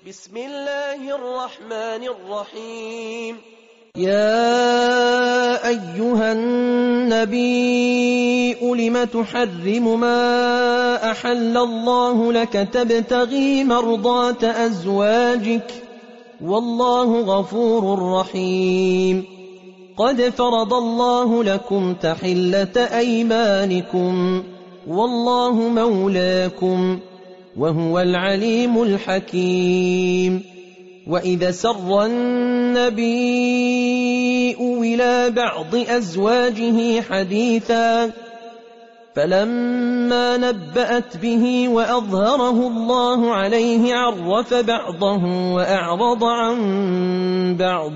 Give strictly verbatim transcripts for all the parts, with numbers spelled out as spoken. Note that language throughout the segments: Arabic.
بسم الله الرحمن الرحيم. يا أيها النبي لم تحرم ما أحل الله لك تبتغي مرضات أزواجك والله غفور رحيم. قد فرض الله لكم تحلة أيمانكم والله مولاكم وهو العليم الحكيم. وإذا سر النبي إلى بعض أزواجه حديثا فلما نبأت به وأظهره الله عليه عرف بعضه وأعرض عن بعض.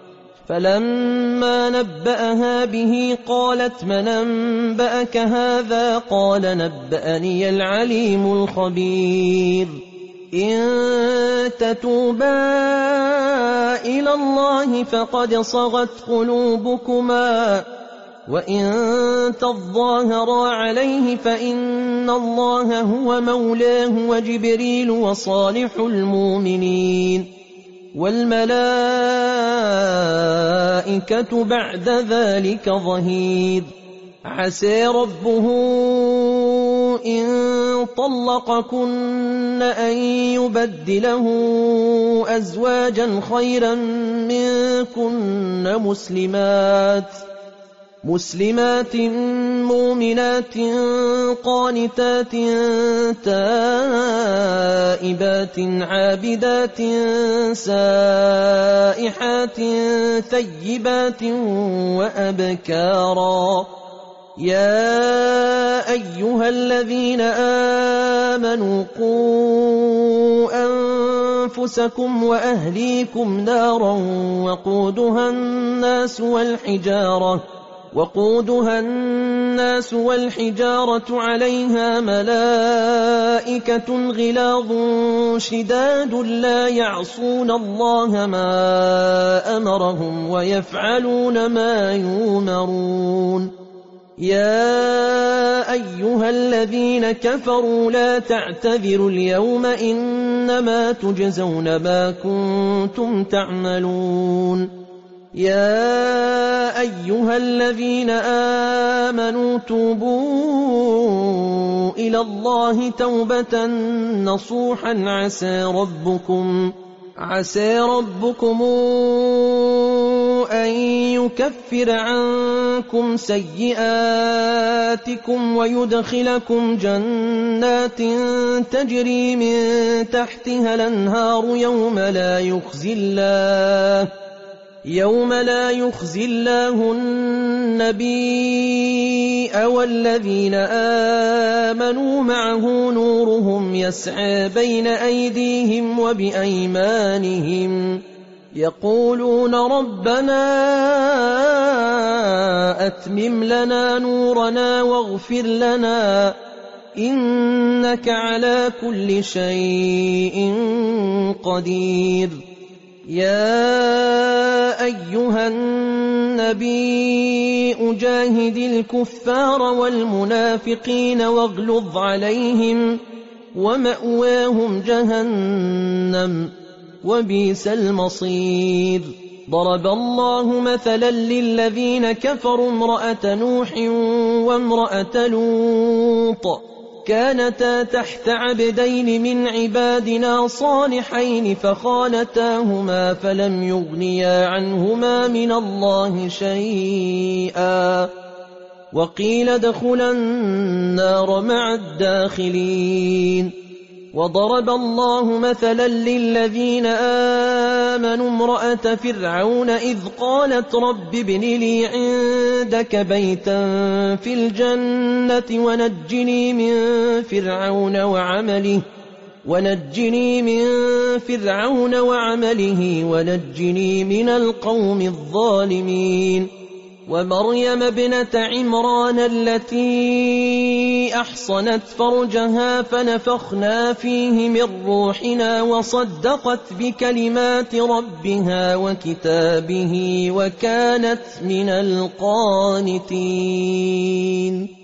فلما نبأها به قالت من أنبأك هذا؟ قال نبأني العليم الخبير. إن تتوبا إلى الله فقد صغت قلوبكما وإن تظاهرا عليه فإن الله هو مولاه وجبريل وصالح المؤمنين والملائكة بعد ذلك ظهير. عسى ربه إن طلقكن أن يبدله أزواجا خيرا منكن مسلمات مسلمات مؤمنات قانتات تائبات عابدات سائحات ثيبات وأبكارا. يا أيها الذين آمنوا قوا أنفسكم وأهليكم نارا وقودها الناس والحجارة وقودها الناس والحجارة عليها ملائكة غلاظ شداد لا يعصون الله ما أمرهم ويفعلون ما يؤمرون. يا أيها الذين كفروا لا تعتذروا اليوم إنما تجزون ما كنتم تعملون. يا أيها الذين آمنوا توبوا إلى الله توبة نصوحا عسى ربكم عسى ربكم أن يكفر عنكم سيئاتكم ويدخلكم جنات تجري من تحتها الأنهار يوم لا يخزي الله يوم لا يخزي الله النبي والذين آمنوا معه نورهم يسعى بين أيديهم وبأيمانهم يقولون ربنا أتمم لنا نورنا واغفر لنا إنك على كل شيء قدير. يا أيها النبي جاهد الكفار والمنافقين واغلظ عليهم ومأواهم جهنم وبئس المصير. ضرب الله مثلا للذين كفروا امرأة نوح وامرأة لوط كانتا تحت عبدين من عبادنا صالحين فخانتاهما فلم يغنيا عنهما من الله شيئا وقيل ادخلا النار مع الداخلين. وضرب الله مثلا للذين آمنوا امرأة فرعون إذ قالت رب ابن لي عندك بيتا في الجنة ونجني من فرعون وعمله ونجني من فرعون وعمله ونجني من القوم الظالمين. ومريم ابنة عمران التي أحصنت فرجها فنفخنا فيه من روحنا وصدقت بكلمات ربها وكتابه وكانت من القانتين.